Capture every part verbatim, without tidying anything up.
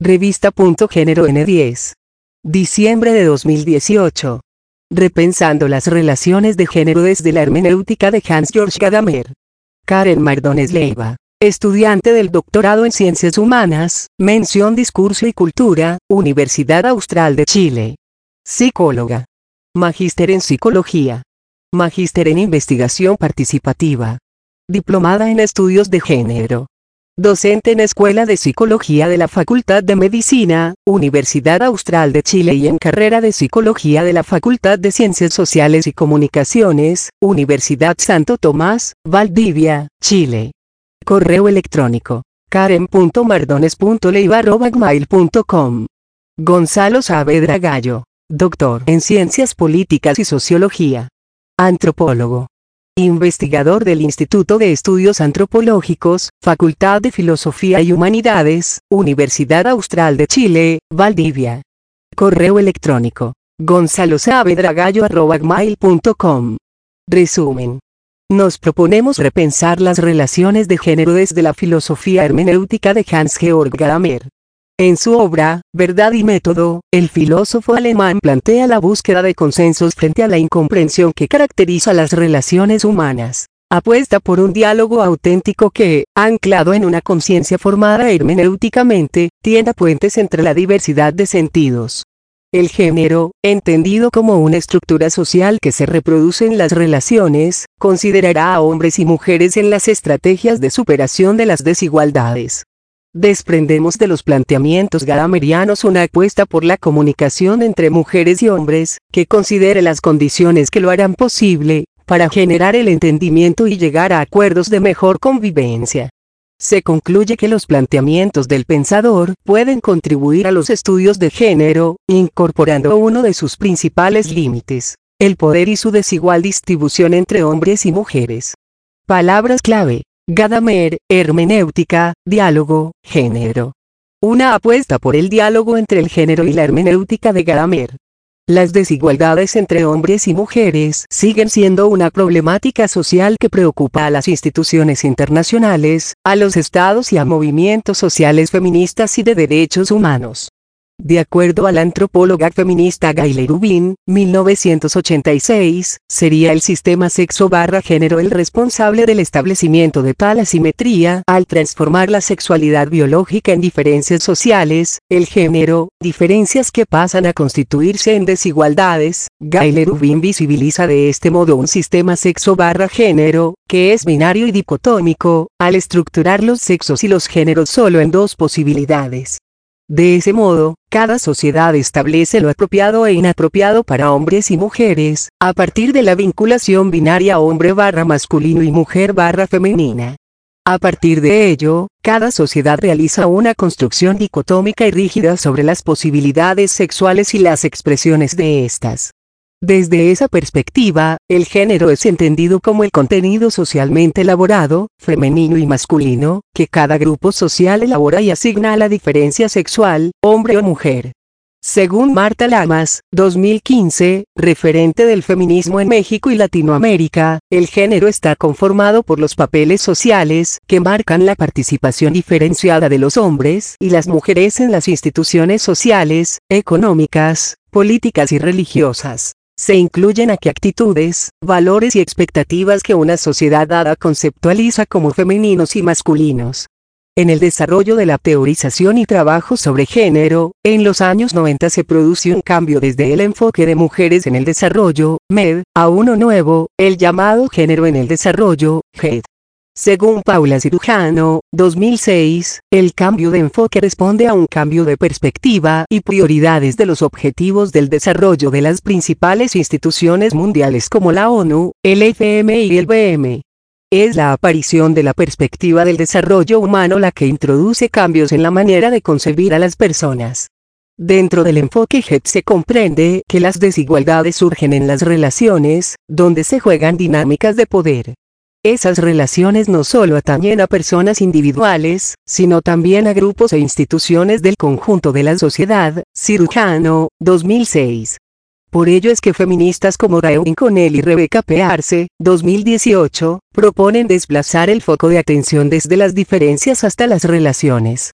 Revista Punto Género N diez. Diciembre de dos mil dieciocho. Repensando las relaciones de género desde la hermenéutica de Hans-Georg Gadamer. Karen Mardones Leiva, estudiante del doctorado en Ciencias Humanas, mención Discurso y Cultura, Universidad Austral de Chile. Psicóloga. Magíster en Psicología. Magíster en Investigación Participativa. Diplomada en Estudios de Género. Docente en Escuela de Psicología de la Facultad de Medicina, Universidad Austral de Chile y en Carrera de Psicología de la Facultad de Ciencias Sociales y Comunicaciones, Universidad Santo Tomás, Valdivia, Chile. Correo electrónico: karen punto mardones punto leiva arroba gmail punto com. Gonzalo Saavedra Gallo, doctor en Ciencias Políticas y Sociología. Antropólogo. Investigador del Instituto de Estudios Antropológicos, Facultad de Filosofía y Humanidades, Universidad Austral de Chile, Valdivia. Correo electrónico: gonzalo saavedra gallo arroba gmail punto com. Resumen. Nos proponemos repensar las relaciones de género desde la filosofía hermenéutica de Hans-Georg Gadamer. En su obra, Verdad y Método, el filósofo alemán plantea la búsqueda de consensos frente a la incomprensión que caracteriza las relaciones humanas. Apuesta por un diálogo auténtico que, anclado en una conciencia formada hermenéuticamente, tienda puentes entre la diversidad de sentidos. El género, entendido como una estructura social que se reproduce en las relaciones, considerará a hombres y mujeres en las estrategias de superación de las desigualdades. Desprendemos de los planteamientos gadamerianos una apuesta por la comunicación entre mujeres y hombres, que considere las condiciones que lo harán posible, para generar el entendimiento y llegar a acuerdos de mejor convivencia. Se concluye que los planteamientos del pensador pueden contribuir a los estudios de género, incorporando uno de sus principales límites: el poder y su desigual distribución entre hombres y mujeres. Palabras clave: Gadamer, hermenéutica, diálogo, género. Una apuesta por el diálogo entre el género y la hermenéutica de Gadamer. Las desigualdades entre hombres y mujeres siguen siendo una problemática social que preocupa a las instituciones internacionales, a los estados y a movimientos sociales feministas y de derechos humanos. De acuerdo a la antropóloga feminista Gayle Rubin, mil novecientos ochenta y seis, sería el sistema sexo-género el responsable del establecimiento de tal asimetría al transformar la sexualidad biológica en diferencias sociales, el género, diferencias que pasan a constituirse en desigualdades. Gayle Rubin visibiliza de este modo un sistema sexo-género, que es binario y dicotómico, al estructurar los sexos y los géneros solo en dos posibilidades. De ese modo, cada sociedad establece lo apropiado e inapropiado para hombres y mujeres, a partir de la vinculación binaria hombre barra masculino y mujer barra femenina. A partir de ello, cada sociedad realiza una construcción dicotómica y rígida sobre las posibilidades sexuales y las expresiones de estas. Desde esa perspectiva, el género es entendido como el contenido socialmente elaborado, femenino y masculino, que cada grupo social elabora y asigna a la diferencia sexual, hombre o mujer. Según Marta Lamas, dos mil quince, referente del feminismo en México y Latinoamérica, el género está conformado por los papeles sociales que marcan la participación diferenciada de los hombres y las mujeres en las instituciones sociales, económicas, políticas y religiosas. Se incluyen aquí actitudes, valores y expectativas que una sociedad dada conceptualiza como femeninos y masculinos. En el desarrollo de la teorización y trabajo sobre género, en los años noventa se produce un cambio desde el enfoque de mujeres en el desarrollo, M E D, a uno nuevo, el llamado género en el desarrollo, G E D. Según Paula Cirujano, dos mil seis, el cambio de enfoque responde a un cambio de perspectiva y prioridades de los objetivos del desarrollo de las principales instituciones mundiales como la ONU, el F M I y el B M. Es la aparición de la perspectiva del desarrollo humano la que introduce cambios en la manera de concebir a las personas. Dentro del enfoque G E D se comprende que las desigualdades surgen en las relaciones, donde se juegan dinámicas de poder. Esas relaciones no solo atañen a personas individuales, sino también a grupos e instituciones del conjunto de la sociedad. Cirujano, dos mil seis. Por ello es que feministas como Rae Connell y Rebecca Pearce, dos mil dieciocho, proponen desplazar el foco de atención desde las diferencias hasta las relaciones.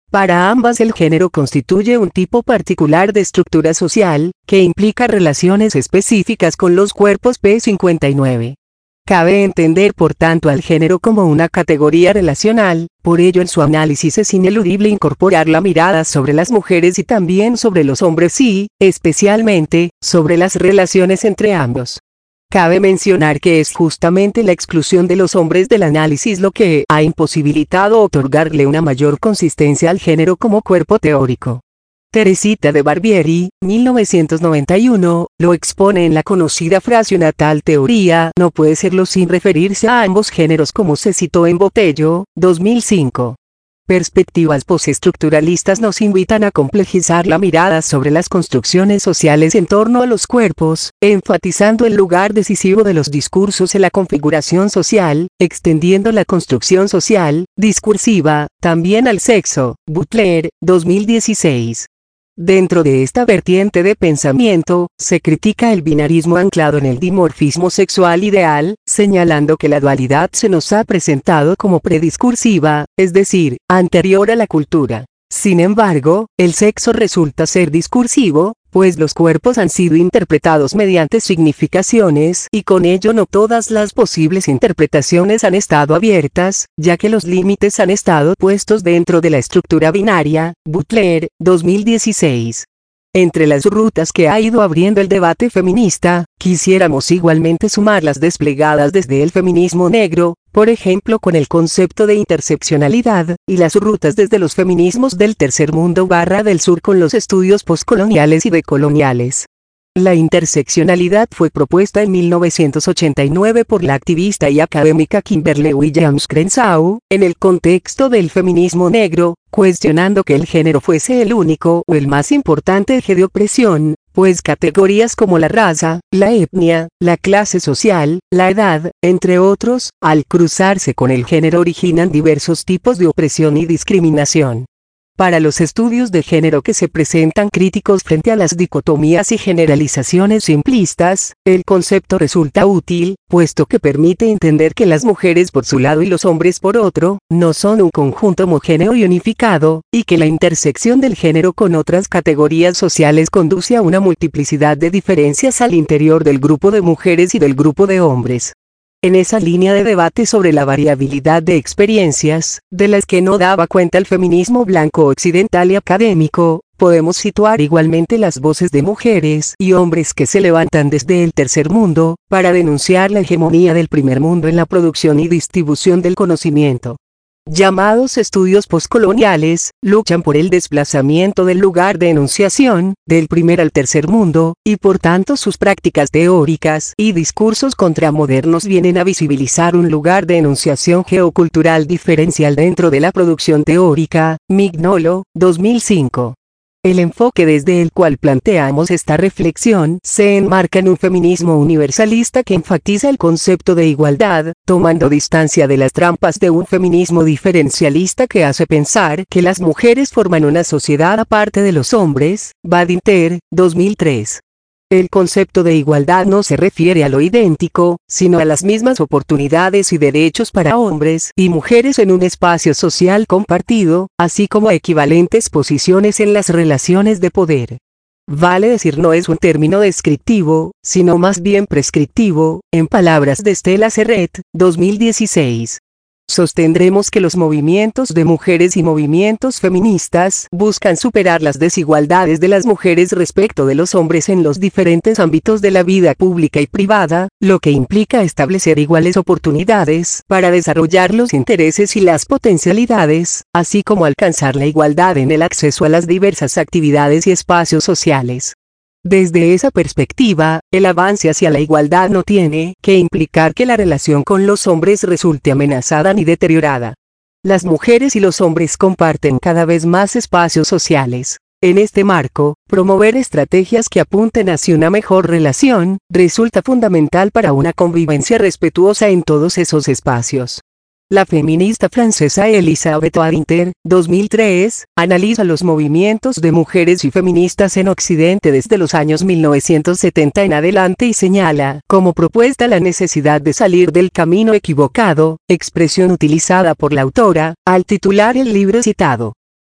Para ambas el género constituye un tipo particular de estructura social, que implica relaciones específicas con los cuerpos P cincuenta y nueve. Cabe entender por tanto al género como una categoría relacional, por ello en su análisis es ineludible incorporar la mirada sobre las mujeres y también sobre los hombres y, especialmente, sobre las relaciones entre ambos. Cabe mencionar que es justamente la exclusión de los hombres del análisis lo que ha imposibilitado otorgarle una mayor consistencia al género como cuerpo teórico. Teresita de Barbieri, mil novecientos noventa y uno, lo expone en la conocida frase una tal teoría no puede serlo sin referirse a ambos géneros como se citó en Botello, dos mil cinco. Perspectivas postestructuralistas nos invitan a complejizar la mirada sobre las construcciones sociales en torno a los cuerpos, enfatizando el lugar decisivo de los discursos en la configuración social, extendiendo la construcción social, discursiva, también al sexo. Butler, dos mil dieciséis. Dentro de esta vertiente de pensamiento, se critica el binarismo anclado en el dimorfismo sexual ideal, señalando que la dualidad se nos ha presentado como prediscursiva, es decir, anterior a la cultura. Sin embargo, el sexo resulta ser discursivo, pues los cuerpos han sido interpretados mediante significaciones y con ello no todas las posibles interpretaciones han estado abiertas, ya que los límites han estado puestos dentro de la estructura binaria. Butler, dos mil dieciséis. Entre las rutas que ha ido abriendo el debate feminista, quisiéramos igualmente sumar las desplegadas desde el feminismo negro, por ejemplo con el concepto de interseccionalidad, y las rutas desde los feminismos del tercer mundo barra del sur con los estudios postcoloniales y decoloniales. La interseccionalidad fue propuesta en mil novecientos ochenta y nueve por la activista y académica Kimberly Williams Crenshaw, en el contexto del feminismo negro, cuestionando que el género fuese el único o el más importante eje de opresión, pues categorías como la raza, la etnia, la clase social, la edad, entre otros, al cruzarse con el género originan diversos tipos de opresión y discriminación. Para los estudios de género que se presentan críticos frente a las dicotomías y generalizaciones simplistas, el concepto resulta útil, puesto que permite entender que las mujeres por su lado y los hombres por otro, no son un conjunto homogéneo y unificado, y que la intersección del género con otras categorías sociales conduce a una multiplicidad de diferencias al interior del grupo de mujeres y del grupo de hombres. En esa línea de debate sobre la variabilidad de experiencias, de las que no daba cuenta el feminismo blanco occidental y académico, podemos situar igualmente las voces de mujeres y hombres que se levantan desde el tercer mundo, para denunciar la hegemonía del primer mundo en la producción y distribución del conocimiento. Llamados estudios postcoloniales, luchan por el desplazamiento del lugar de enunciación, del primer al tercer mundo, y por tanto sus prácticas teóricas y discursos contramodernos vienen a visibilizar un lugar de enunciación geocultural diferencial dentro de la producción teórica. Mignolo, dos mil cinco. El enfoque desde el cual planteamos esta reflexión se enmarca en un feminismo universalista que enfatiza el concepto de igualdad, tomando distancia de las trampas de un feminismo diferencialista que hace pensar que las mujeres forman una sociedad aparte de los hombres. Badinter, dos mil tres. El concepto de igualdad no se refiere a lo idéntico, sino a las mismas oportunidades y derechos para hombres y mujeres en un espacio social compartido, así como a equivalentes posiciones en las relaciones de poder. Vale decir no es un término descriptivo, sino más bien prescriptivo, en palabras de Estela Serret, dos mil dieciséis. Sostendremos que los movimientos de mujeres y movimientos feministas buscan superar las desigualdades de las mujeres respecto de los hombres en los diferentes ámbitos de la vida pública y privada, lo que implica establecer iguales oportunidades para desarrollar los intereses y las potencialidades, así como alcanzar la igualdad en el acceso a las diversas actividades y espacios sociales. Desde esa perspectiva, el avance hacia la igualdad no tiene que implicar que la relación con los hombres resulte amenazada ni deteriorada. Las mujeres y los hombres comparten cada vez más espacios sociales. En este marco, promover estrategias que apunten hacia una mejor relación, resulta fundamental para una convivencia respetuosa en todos esos espacios. La feminista francesa Elisabeth Badinter, dos mil tres, analiza los movimientos de mujeres y feministas en Occidente desde los años mil novecientos setenta en adelante y señala como propuesta la necesidad de salir del camino equivocado, expresión utilizada por la autora, al titular el libro citado.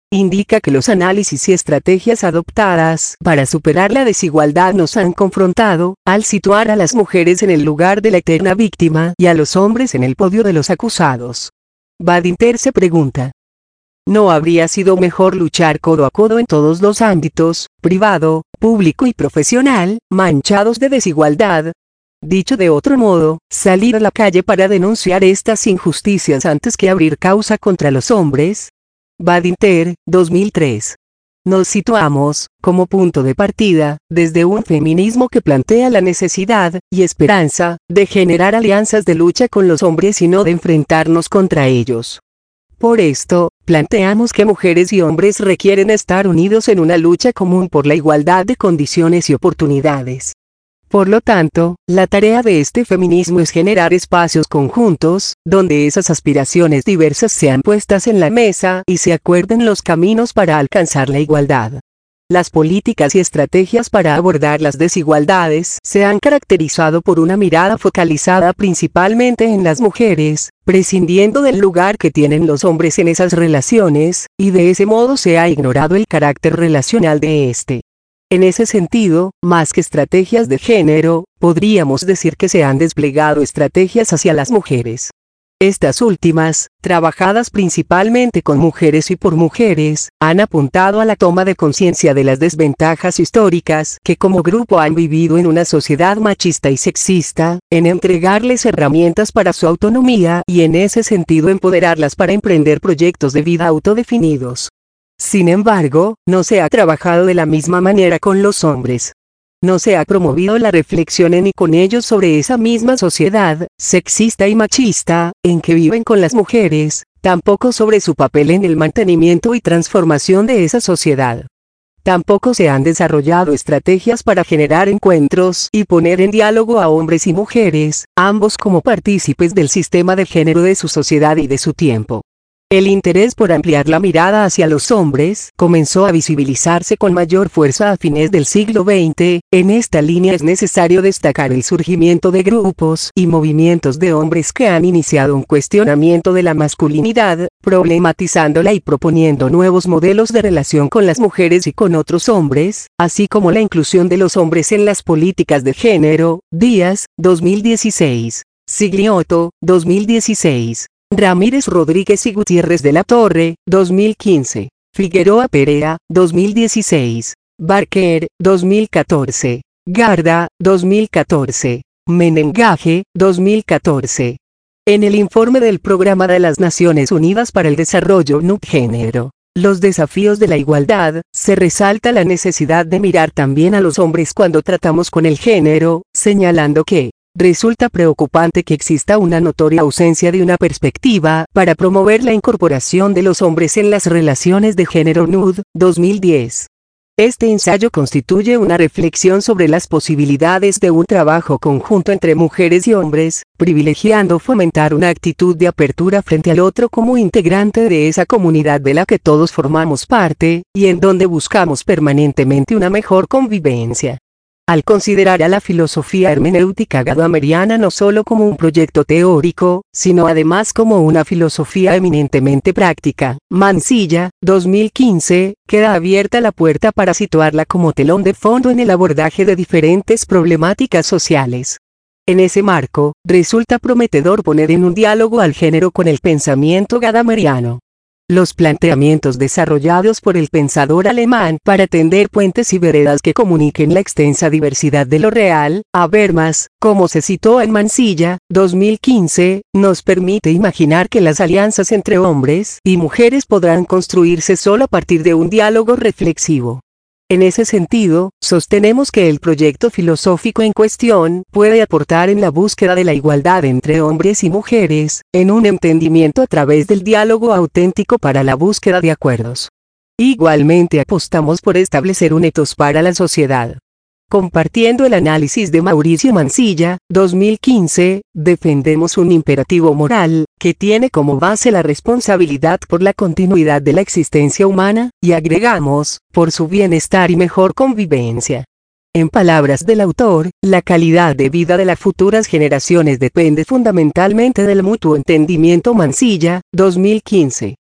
indica que los análisis y estrategias adoptadas para superar la desigualdad nos han confrontado, al situar a las mujeres en el lugar de la eterna víctima y a los hombres en el podio de los acusados. Badinter se pregunta: ¿no habría sido mejor luchar codo a codo en todos los ámbitos, privado, público y profesional, manchados de desigualdad? Dicho de otro modo, salir a la calle para denunciar estas injusticias antes que abrir causa contra los hombres. Badinter, dos mil tres. Nos situamos, como punto de partida, desde un feminismo que plantea la necesidad, y esperanza, de generar alianzas de lucha con los hombres y no de enfrentarnos contra ellos. Por esto, planteamos que mujeres y hombres requieren estar unidos en una lucha común por la igualdad de condiciones y oportunidades. Por lo tanto, la tarea de este feminismo es generar espacios conjuntos, donde esas aspiraciones diversas sean puestas en la mesa y se acuerden los caminos para alcanzar la igualdad. Las políticas y estrategias para abordar las desigualdades se han caracterizado por una mirada focalizada principalmente en las mujeres, prescindiendo del lugar que tienen los hombres en esas relaciones, y de ese modo se ha ignorado el carácter relacional de este. En ese sentido, más que estrategias de género, podríamos decir que se han desplegado estrategias hacia las mujeres. Estas últimas, trabajadas principalmente con mujeres y por mujeres, han apuntado a la toma de conciencia de las desventajas históricas que como grupo han vivido en una sociedad machista y sexista, en entregarles herramientas para su autonomía y en ese sentido empoderarlas para emprender proyectos de vida autodefinidos. Sin embargo, no se ha trabajado de la misma manera con los hombres. No se ha promovido la reflexión en y con ellos sobre esa misma sociedad, sexista y machista, en que viven con las mujeres, tampoco sobre su papel en el mantenimiento y transformación de esa sociedad. Tampoco se han desarrollado estrategias para generar encuentros y poner en diálogo a hombres y mujeres, ambos como partícipes del sistema de género de su sociedad y de su tiempo. El interés por ampliar la mirada hacia los hombres comenzó a visibilizarse con mayor fuerza a fines del siglo veinte, en esta línea es necesario destacar el surgimiento de grupos y movimientos de hombres que han iniciado un cuestionamiento de la masculinidad, problematizándola y proponiendo nuevos modelos de relación con las mujeres y con otros hombres, así como la inclusión de los hombres en las políticas de género. Díaz, dos mil dieciséis. Sigliotto, dos mil dieciséis. Ramírez Rodríguez y Gutiérrez de la Torre, dos mil quince. Figueroa Perea, dos mil dieciséis. Barker, dos mil catorce. Garda, dos mil catorce. Menengaje, dos mil catorce. En el informe del Programa de las Naciones Unidas para el Desarrollo N U C Género, los desafíos de la igualdad, se resalta la necesidad de mirar también a los hombres cuando tratamos con el género, señalando que resulta preocupante que exista una notoria ausencia de una perspectiva para promover la incorporación de los hombres en las relaciones de género. N U D, dos mil diez. Este ensayo constituye una reflexión sobre las posibilidades de un trabajo conjunto entre mujeres y hombres, privilegiando fomentar una actitud de apertura frente al otro como integrante de esa comunidad de la que todos formamos parte, y en donde buscamos permanentemente una mejor convivencia. Al considerar a la filosofía hermenéutica gadameriana no solo como un proyecto teórico, sino además como una filosofía eminentemente práctica, Mansilla, dos mil quince, queda abierta la puerta para situarla como telón de fondo en el abordaje de diferentes problemáticas sociales. En ese marco, resulta prometedor poner en un diálogo al género con el pensamiento gadameriano. Los planteamientos desarrollados por el pensador alemán para tender puentes y veredas que comuniquen la extensa diversidad de lo real, Habermas, como se citó en Mansilla, dos mil quince, nos permite imaginar que las alianzas entre hombres y mujeres podrán construirse solo a partir de un diálogo reflexivo. En ese sentido, sostenemos que el proyecto filosófico en cuestión puede aportar en la búsqueda de la igualdad entre hombres y mujeres, en un entendimiento a través del diálogo auténtico para la búsqueda de acuerdos. Igualmente apostamos por establecer un etos para la sociedad. Compartiendo el análisis de Mauricio Mansilla, dos mil quince, defendemos un imperativo moral, que tiene como base la responsabilidad por la continuidad de la existencia humana, y agregamos, por su bienestar y mejor convivencia. En palabras del autor, la calidad de vida de las futuras generaciones depende fundamentalmente del mutuo entendimiento. Mansilla, dos mil quince.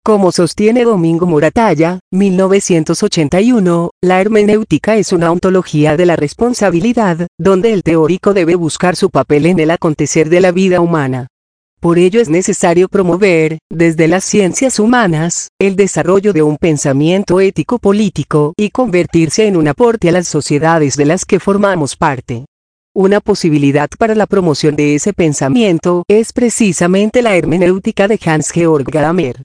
Como sostiene Domingo Moratalla, mil novecientos ochenta y uno, la hermenéutica es una ontología de la responsabilidad, donde el teórico debe buscar su papel en el acontecer de la vida humana. Por ello es necesario promover, desde las ciencias humanas, el desarrollo de un pensamiento ético-político y convertirse en un aporte a las sociedades de las que formamos parte. Una posibilidad para la promoción de ese pensamiento es precisamente la hermenéutica de Hans Georg Gadamer.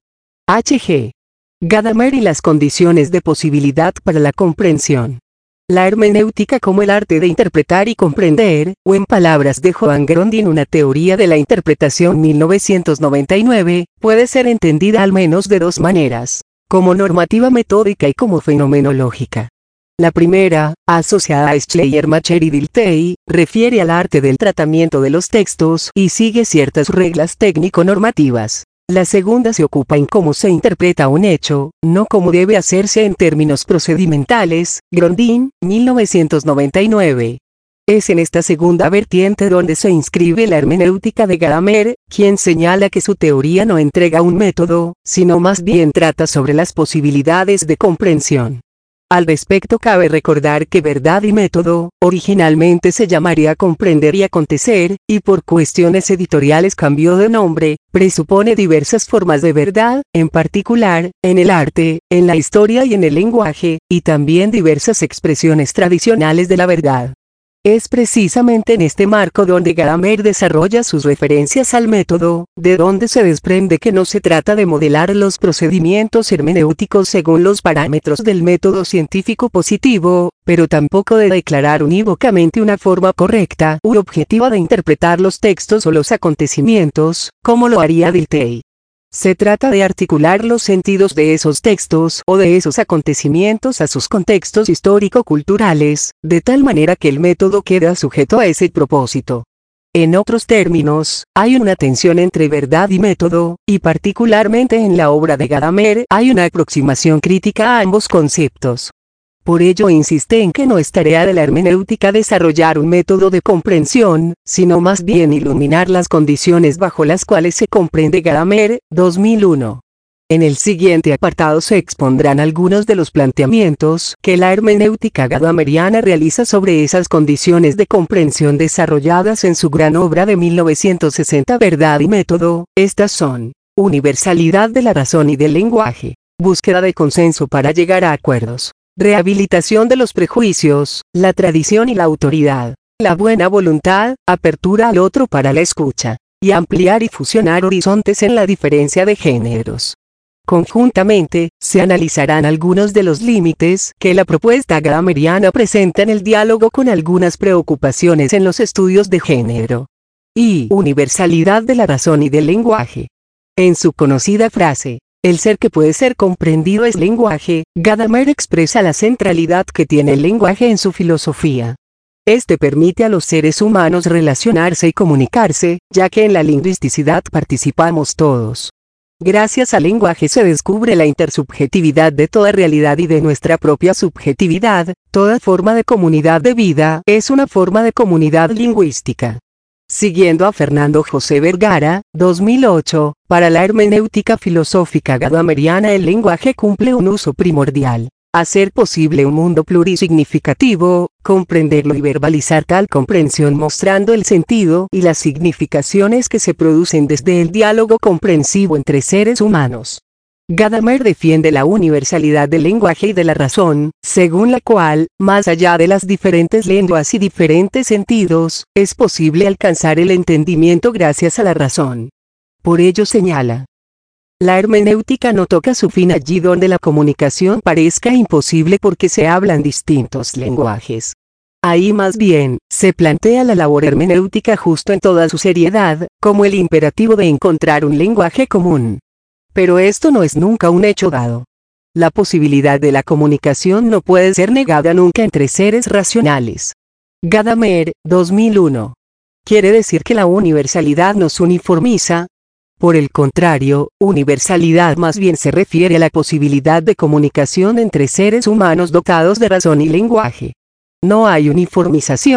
H G Gadamer y las condiciones de posibilidad para la comprensión. La hermenéutica como el arte de interpretar y comprender, o en palabras de Joan Grondin una teoría de la interpretación mil novecientos noventa y nueve, puede ser entendida al menos de dos maneras, como normativa metódica y como fenomenológica. La primera, asociada a Schleiermacher y Dilthey, refiere al arte del tratamiento de los textos y sigue ciertas reglas técnico-normativas. La segunda se ocupa en cómo se interpreta un hecho, no cómo debe hacerse en términos procedimentales. Grondin, mil novecientos noventa y nueve. Es en esta segunda vertiente donde se inscribe la hermenéutica de Gadamer, quien señala que su teoría no entrega un método, sino más bien trata sobre las posibilidades de comprensión. Al respecto cabe recordar que verdad y método, originalmente se llamaría comprender y acontecer, y por cuestiones editoriales cambió de nombre, presupone diversas formas de verdad, en particular, en el arte, en la historia y en el lenguaje, y también diversas expresiones tradicionales de la verdad. Es precisamente en este marco donde Gadamer desarrolla sus referencias al método, de donde se desprende que no se trata de modelar los procedimientos hermenéuticos según los parámetros del método científico positivo, pero tampoco de declarar unívocamente una forma correcta u objetiva de interpretar los textos o los acontecimientos, como lo haría Dilthey. Se trata de articular los sentidos de esos textos o de esos acontecimientos a sus contextos histórico-culturales, de tal manera que el método queda sujeto a ese propósito. En otros términos, hay una tensión entre verdad y método, y particularmente en la obra de Gadamer hay una aproximación crítica a ambos conceptos. Por ello insiste en que no es tarea de la hermenéutica desarrollar un método de comprensión, sino más bien iluminar las condiciones bajo las cuales se comprende. Gadamer, dos mil uno. En el siguiente apartado se expondrán algunos de los planteamientos que la hermenéutica gadameriana realiza sobre esas condiciones de comprensión desarrolladas en su gran obra de mil novecientos sesenta Verdad y método. Estas son: universalidad de la razón y del lenguaje, búsqueda de consenso para llegar a acuerdos, rehabilitación de los prejuicios, la tradición y la autoridad, la buena voluntad, apertura al otro para la escucha, y ampliar y fusionar horizontes en la diferencia de géneros. Conjuntamente, se analizarán algunos de los límites que la propuesta gadameriana presenta en el diálogo con algunas preocupaciones en los estudios de género. Y universalidad de la razón y del lenguaje. En su conocida frase, el ser que puede ser comprendido es lenguaje, Gadamer expresa la centralidad que tiene el lenguaje en su filosofía. Este permite a los seres humanos relacionarse y comunicarse, ya que en la lingüisticidad participamos todos. Gracias al lenguaje se descubre la intersubjetividad de toda realidad y de nuestra propia subjetividad. Toda forma de comunidad de vida es una forma de comunidad lingüística. Siguiendo a Fernando José Vergara, dos mil ocho, para la hermenéutica filosófica gadameriana el lenguaje cumple un uso primordial: hacer posible un mundo plurisignificativo, comprenderlo y verbalizar tal comprensión mostrando el sentido y las significaciones que se producen desde el diálogo comprensivo entre seres humanos. Gadamer defiende la universalidad del lenguaje y de la razón, según la cual, más allá de las diferentes lenguas y diferentes sentidos, es posible alcanzar el entendimiento gracias a la razón. Por ello señala: la hermenéutica no toca su fin allí donde la comunicación parezca imposible porque se hablan distintos lenguajes. Ahí más bien, se plantea la labor hermenéutica justo en toda su seriedad, como el imperativo de encontrar un lenguaje común. Pero esto no es nunca un hecho dado. La posibilidad de la comunicación no puede ser negada nunca entre seres racionales. Gadamer, dos mil uno. ¿Quiere decir que la universalidad nos uniformiza? Por el contrario, universalidad más bien se refiere a la posibilidad de comunicación entre seres humanos dotados de razón y lenguaje. No hay uniformización,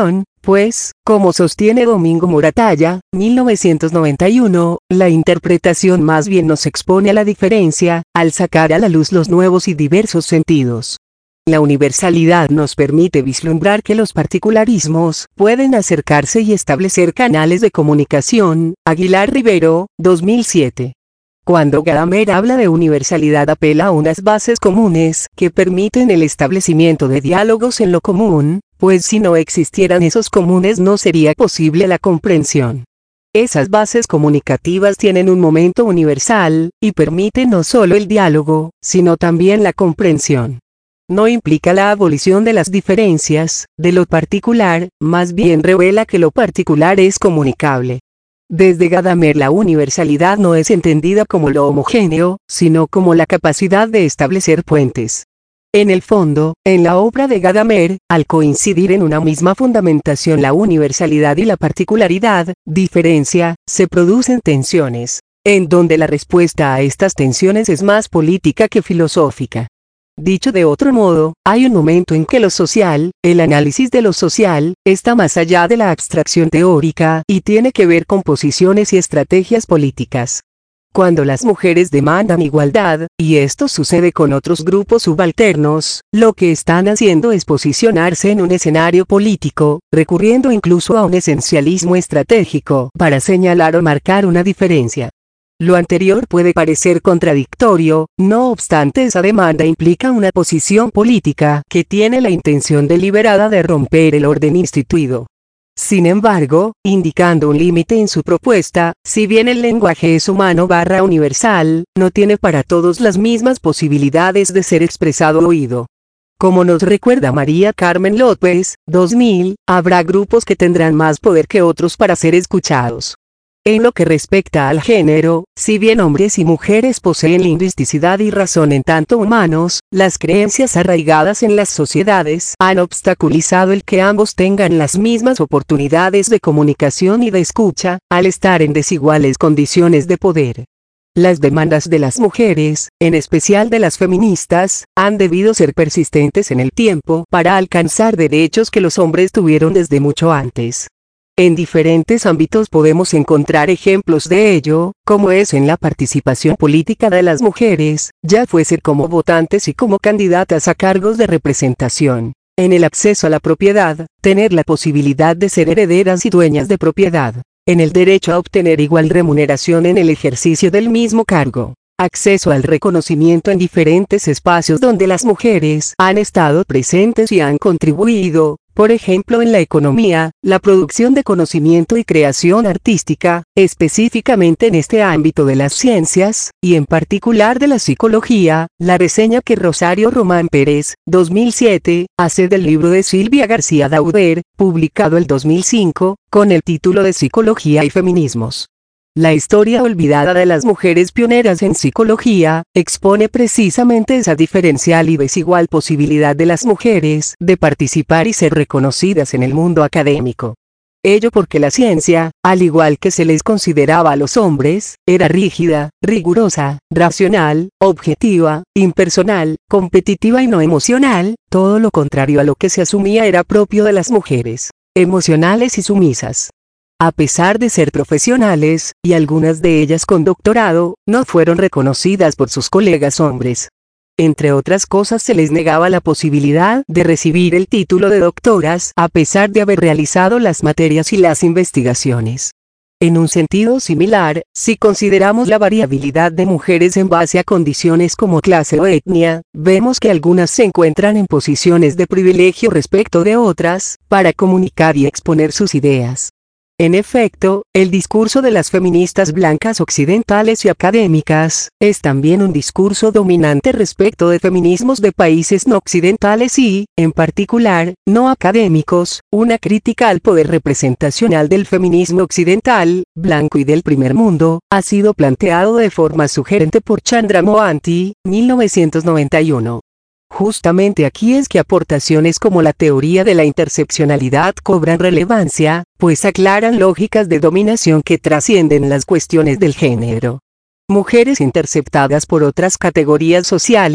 Pues, como sostiene Domingo Moratalla, mil novecientos noventa y uno, la interpretación más bien nos expone a la diferencia, al sacar a la luz los nuevos y diversos sentidos. La universalidad nos permite vislumbrar que los particularismos pueden acercarse y establecer canales de comunicación. Aguilar Rivero, dos mil siete. Cuando Gadamer habla de universalidad apela a unas bases comunes que permiten el establecimiento de diálogos en lo común, pues si no existieran esos comunes no sería posible la comprensión. Esas bases comunicativas tienen un momento universal, y permiten no solo el diálogo, sino también la comprensión. No implica la abolición de las diferencias, de lo particular, más bien revela que lo particular es comunicable. Desde Gadamer la universalidad no es entendida como lo homogéneo, sino como la capacidad de establecer puentes. En el fondo, en la obra de Gadamer, al coincidir en una misma fundamentación la universalidad y la particularidad, diferencia, se producen tensiones, en donde la respuesta a estas tensiones es más política que filosófica. Dicho de otro modo, hay un momento en que lo social, el análisis de lo social, está más allá de la abstracción teórica y tiene que ver con posiciones y estrategias políticas. Cuando las mujeres demandan igualdad, y esto sucede con otros grupos subalternos, lo que están haciendo es posicionarse en un escenario político, recurriendo incluso a un esencialismo estratégico para señalar o marcar una diferencia. Lo anterior puede parecer contradictorio, no obstante esa demanda implica una posición política que tiene la intención deliberada de romper el orden instituido. Sin embargo, indicando un límite en su propuesta, si bien el lenguaje es humano barra universal, no tiene para todos las mismas posibilidades de ser expresado o oído. Como nos recuerda María Carmen López, dos mil, habrá grupos que tendrán más poder que otros para ser escuchados. En lo que respecta al género, si bien hombres y mujeres poseen lingüisticidad y razón en tanto humanos, las creencias arraigadas en las sociedades han obstaculizado el que ambos tengan las mismas oportunidades de comunicación y de escucha, al estar en desiguales condiciones de poder. Las demandas de las mujeres, en especial de las feministas, han debido ser persistentes en el tiempo para alcanzar derechos que los hombres tuvieron desde mucho antes. En diferentes ámbitos podemos encontrar ejemplos de ello, como es en la participación política de las mujeres, ya fuese como votantes y como candidatas a cargos de representación, en el acceso a la propiedad, tener la posibilidad de ser herederas y dueñas de propiedad, en el derecho a obtener igual remuneración en el ejercicio del mismo cargo, acceso al reconocimiento en diferentes espacios donde las mujeres han estado presentes y han contribuido, por ejemplo en la economía, la producción de conocimiento y creación artística, específicamente en este ámbito de las ciencias, y en particular de la psicología, la reseña que Rosario Román Pérez, dos mil siete, hace del libro de Silvia García Dauder, publicado el dos mil cinco, con el título de Psicología y Feminismos. La historia olvidada de las mujeres pioneras en psicología, expone precisamente esa diferencial y desigual posibilidad de las mujeres de participar y ser reconocidas en el mundo académico. Ello porque la ciencia, al igual que se les consideraba a los hombres, era rígida, rigurosa, racional, objetiva, impersonal, competitiva y no emocional, todo lo contrario a lo que se asumía era propio de las mujeres, emocionales y sumisas. A pesar de ser profesionales, y algunas de ellas con doctorado, no fueron reconocidas por sus colegas hombres. Entre otras cosas se les negaba la posibilidad de recibir el título de doctoras a pesar de haber realizado las materias y las investigaciones. En un sentido similar, si consideramos la variabilidad de mujeres en base a condiciones como clase o etnia, vemos que algunas se encuentran en posiciones de privilegio respecto de otras, para comunicar y exponer sus ideas. En efecto, el discurso de las feministas blancas occidentales y académicas, es también un discurso dominante respecto de feminismos de países no occidentales y, en particular, no académicos, una crítica al poder representacional del feminismo occidental, blanco y del primer mundo, ha sido planteado de forma sugerente por Chandra Mohanty, mil novecientos noventa y uno. Justamente aquí es que aportaciones como la teoría de la interseccionalidad cobran relevancia, pues aclaran lógicas de dominación que trascienden las cuestiones del género. Mujeres interceptadas por otras categorías sociales,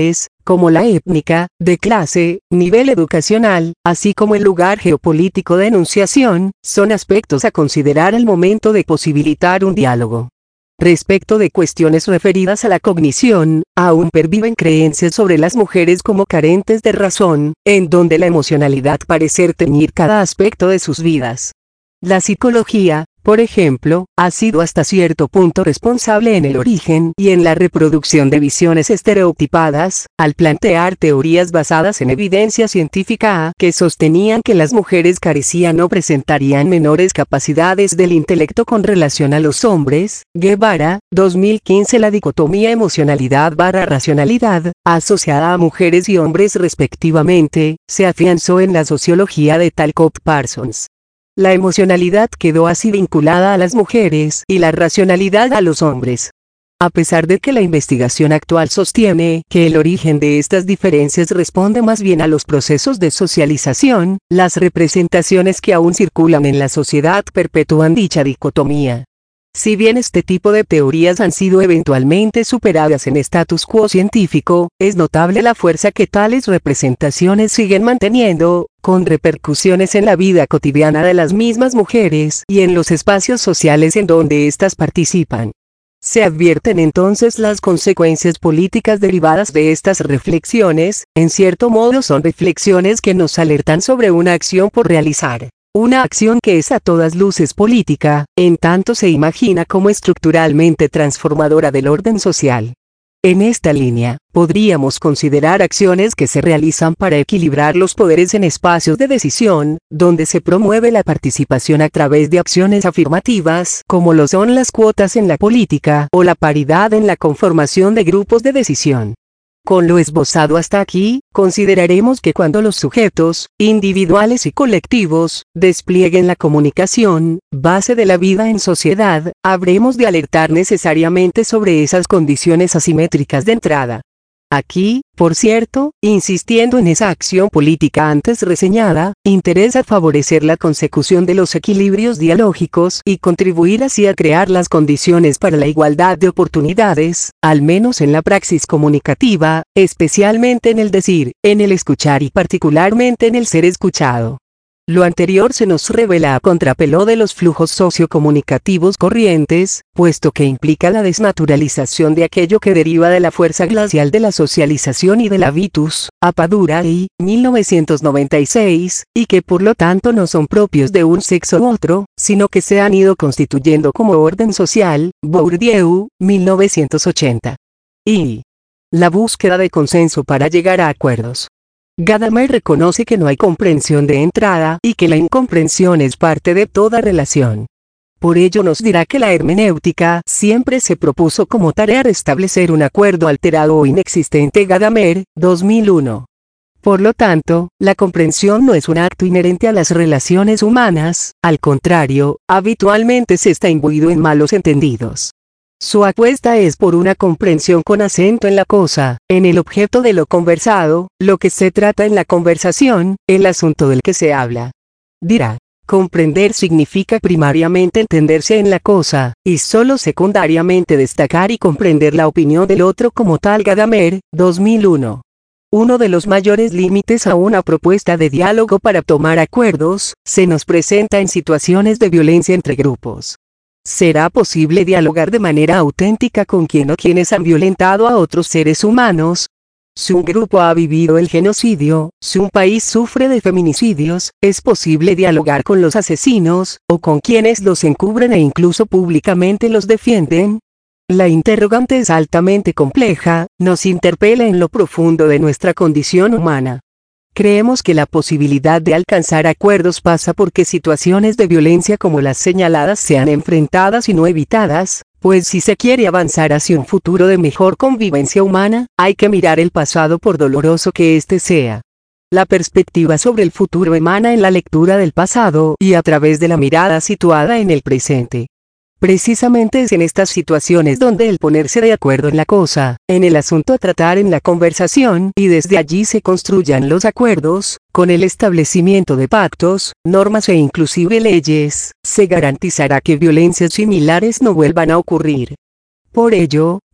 como la étnica, de clase, nivel educacional, así como el lugar geopolítico de enunciación, son aspectos a considerar al momento de posibilitar un diálogo. Respecto de cuestiones referidas a la cognición, aún perviven creencias sobre las mujeres como carentes de razón, en donde la emocionalidad parece teñir cada aspecto de sus vidas. La psicología, por ejemplo, ha sido hasta cierto punto responsable en el origen y en la reproducción de visiones estereotipadas, al plantear teorías basadas en evidencia científica que sostenían que las mujeres carecían o presentarían menores capacidades del intelecto con relación a los hombres. Guevara, dos mil quince. La dicotomía emocionalidad barra racionalidad, asociada a mujeres y hombres respectivamente, se afianzó en la sociología de Talcott Parsons. La emocionalidad quedó así vinculada a las mujeres y la racionalidad a los hombres. A pesar de que la investigación actual sostiene que el origen de estas diferencias responde más bien a los procesos de socialización, las representaciones que aún circulan en la sociedad perpetúan dicha dicotomía. Si bien este tipo de teorías han sido eventualmente superadas en status quo científico, es notable la fuerza que tales representaciones siguen manteniendo, con repercusiones en la vida cotidiana de las mismas mujeres y en los espacios sociales en donde éstas participan. Se advierten entonces las consecuencias políticas derivadas de estas reflexiones, en cierto modo son reflexiones que nos alertan sobre una acción por realizar. Una acción que es a todas luces política, en tanto se imagina como estructuralmente transformadora del orden social. En esta línea, podríamos considerar acciones que se realizan para equilibrar los poderes en espacios de decisión, donde se promueve la participación a través de acciones afirmativas, como lo son las cuotas en la política o la paridad en la conformación de grupos de decisión. Con lo esbozado hasta aquí, consideraremos que cuando los sujetos, individuales y colectivos, desplieguen la comunicación, base de la vida en sociedad, habremos de alertar necesariamente sobre esas condiciones asimétricas de entrada. Aquí, por cierto, insistiendo en esa acción política antes reseñada, interesa favorecer la consecución de los equilibrios dialógicos y contribuir así a crear las condiciones para la igualdad de oportunidades, al menos en la praxis comunicativa, especialmente en el decir, en el escuchar y particularmente en el ser escuchado. Lo anterior se nos revela a contrapelo de los flujos sociocomunicativos corrientes, puesto que implica la desnaturalización de aquello que deriva de la fuerza glacial de la socialización y del habitus, Apaduraei, mil novecientos noventa y seis, y que por lo tanto no son propios de un sexo u otro, sino que se han ido constituyendo como orden social, Bourdieu, mil novecientos ochenta. Y la búsqueda de consenso para llegar a acuerdos. Gadamer reconoce que no hay comprensión de entrada y que la incomprensión es parte de toda relación. Por ello nos dirá que la hermenéutica siempre se propuso como tarea restablecer un acuerdo alterado o inexistente. Gadamer, dos mil uno. Por lo tanto, la comprensión no es un acto inherente a las relaciones humanas, al contrario, habitualmente se está imbuido en malos entendidos. Su apuesta es por una comprensión con acento en la cosa, en el objeto de lo conversado, lo que se trata en la conversación, el asunto del que se habla. Dirá, comprender significa primariamente entenderse en la cosa, y solo secundariamente destacar y comprender la opinión del otro como tal. Gadamer, dos mil uno. Uno de los mayores límites a una propuesta de diálogo para tomar acuerdos, se nos presenta en situaciones de violencia entre grupos. ¿Será posible dialogar de manera auténtica con quien o quienes han violentado a otros seres humanos? Si un grupo ha vivido el genocidio, si un país sufre de feminicidios, ¿es posible dialogar con los asesinos, o con quienes los encubren e incluso públicamente los defienden? La interrogante es altamente compleja, nos interpela en lo profundo de nuestra condición humana. Creemos que la posibilidad de alcanzar acuerdos pasa porque situaciones de violencia como las señaladas sean enfrentadas y no evitadas, pues si se quiere avanzar hacia un futuro de mejor convivencia humana, hay que mirar el pasado por doloroso que éste sea. La perspectiva sobre el futuro emana en la lectura del pasado y a través de la mirada situada en el presente. Precisamente es en estas situaciones donde el ponerse de acuerdo en la cosa, en el asunto a tratar en la conversación, y desde allí se construyan los acuerdos, con el establecimiento de pactos, normas e inclusive leyes, se garantizará que violencias similares no vuelvan a ocurrir. Por ello,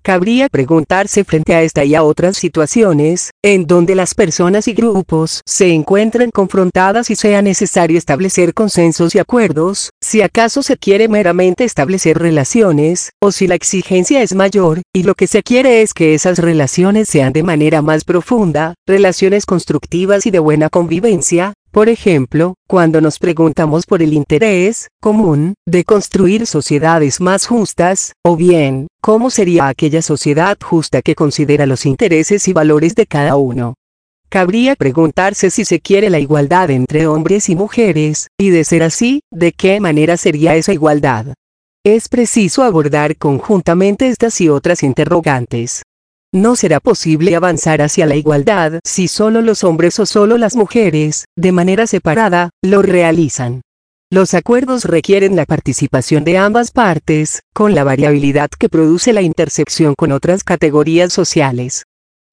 Cabría preguntarse frente a esta y a otras situaciones, en donde las personas y grupos se encuentren confrontadas y sea necesario establecer consensos y acuerdos, si acaso se quiere meramente establecer relaciones, o si la exigencia es mayor, y lo que se quiere es que esas relaciones sean de manera más profunda, relaciones constructivas y de buena convivencia. Por ejemplo, cuando nos preguntamos por el interés común de construir sociedades más justas, o bien, ¿cómo sería aquella sociedad justa que considera los intereses y valores de cada uno? Cabría preguntarse si se quiere la igualdad entre hombres y mujeres, y de ser así, ¿de qué manera sería esa igualdad? Es preciso abordar conjuntamente estas y otras interrogantes. No será posible avanzar hacia la igualdad si solo los hombres o solo las mujeres, de manera separada, lo realizan. Los acuerdos requieren la participación de ambas partes, con la variabilidad que produce la intersección con otras categorías sociales.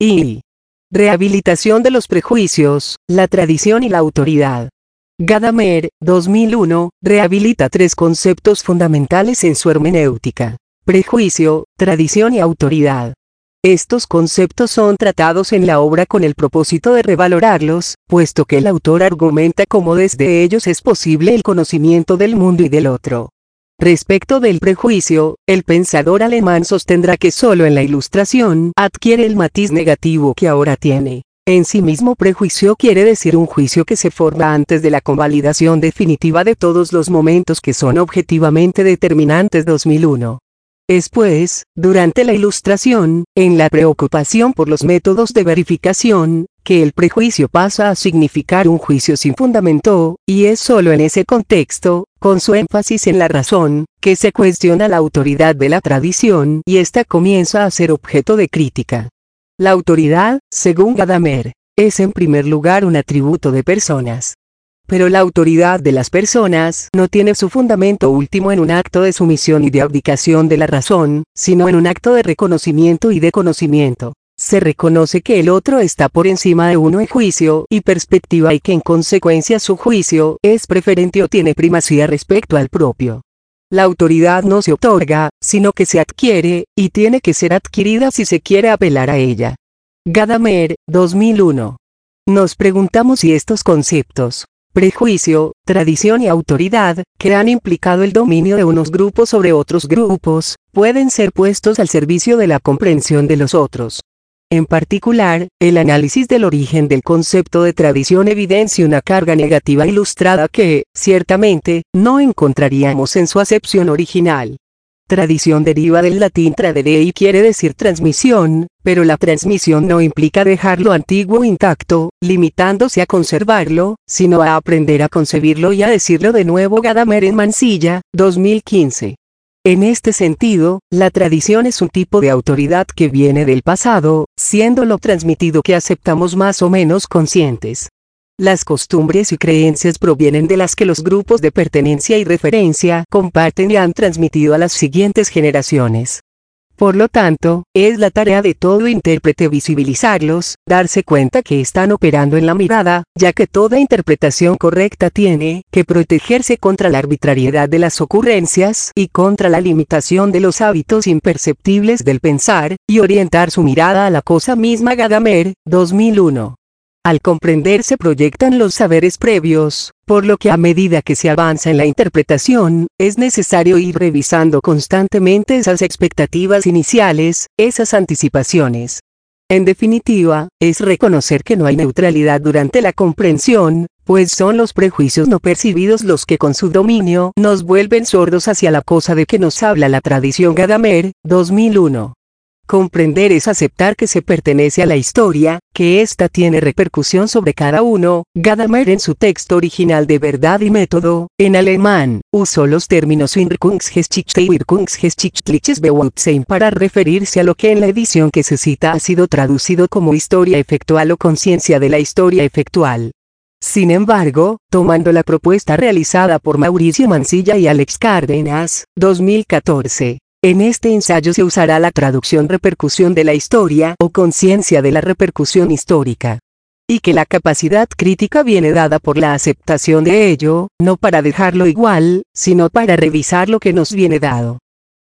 Y rehabilitación de los prejuicios, la tradición y la autoridad. Gadamer, dos mil uno, rehabilita tres conceptos fundamentales en su hermenéutica: prejuicio, tradición y autoridad. Estos conceptos son tratados en la obra con el propósito de revalorarlos, puesto que el autor argumenta cómo desde ellos es posible el conocimiento del mundo y del otro. Respecto del prejuicio, el pensador alemán sostendrá que solo en la Ilustración adquiere el matiz negativo que ahora tiene. En sí mismo, prejuicio quiere decir un juicio que se forma antes de la convalidación definitiva de todos los momentos que son objetivamente determinantes. dos mil uno. Es pues, durante la Ilustración, en la preocupación por los métodos de verificación, que el prejuicio pasa a significar un juicio sin fundamento, y es solo en ese contexto, con su énfasis en la razón, que se cuestiona la autoridad de la tradición y ésta comienza a ser objeto de crítica. La autoridad, según Gadamer, es en primer lugar un atributo de personas. Pero la autoridad de las personas no tiene su fundamento último en un acto de sumisión y de abdicación de la razón, sino en un acto de reconocimiento y de conocimiento. Se reconoce que el otro está por encima de uno en juicio y perspectiva y que en consecuencia su juicio es preferente o tiene primacía respecto al propio. La autoridad no se otorga, sino que se adquiere, y tiene que ser adquirida si se quiere apelar a ella. Gadamer, dos mil uno. Nos preguntamos si estos conceptos, prejuicio, tradición y autoridad, que han implicado el dominio de unos grupos sobre otros grupos, pueden ser puestos al servicio de la comprensión de los otros. En particular, el análisis del origen del concepto de tradición evidencia una carga negativa ilustrada que, ciertamente, no encontraríamos en su acepción original. Tradición deriva del latín tradere y quiere decir transmisión, pero la transmisión no implica dejar lo antiguo intacto, limitándose a conservarlo, sino a aprender a concebirlo y a decirlo de nuevo. Gadamer en Mansilla, dos mil quince. En este sentido, la tradición es un tipo de autoridad que viene del pasado, siendo lo transmitido que aceptamos más o menos conscientes. Las costumbres y creencias provienen de las que los grupos de pertenencia y referencia comparten y han transmitido a las siguientes generaciones. Por lo tanto, es la tarea de todo intérprete visibilizarlos, darse cuenta que están operando en la mirada, ya que toda interpretación correcta tiene que protegerse contra la arbitrariedad de las ocurrencias y contra la limitación de los hábitos imperceptibles del pensar, y orientar su mirada a la cosa misma. Gadamer, dos mil uno. Al comprender se proyectan los saberes previos, por lo que a medida que se avanza en la interpretación, es necesario ir revisando constantemente esas expectativas iniciales, esas anticipaciones. En definitiva, es reconocer que no hay neutralidad durante la comprensión, pues son los prejuicios no percibidos los que con su dominio nos vuelven sordos hacia la cosa de que nos habla la tradición. Gadamer, dos mil uno. Comprender es aceptar que se pertenece a la historia, que ésta tiene repercusión sobre cada uno. Gadamer en su texto original de Verdad y Método, en alemán, usó los términos Wirkungsgeschichte y Wirkungsgeschichtliches Bewusstsein para referirse a lo que en la edición que se cita ha sido traducido como historia efectual o conciencia de la historia efectual. Sin embargo, tomando la propuesta realizada por Mauricio Mansilla y Alex Cárdenas, dos mil catorce, en este ensayo se usará la traducción repercusión de la historia o conciencia de la repercusión histórica. Y que la capacidad crítica viene dada por la aceptación de ello, no para dejarlo igual, sino para revisar lo que nos viene dado.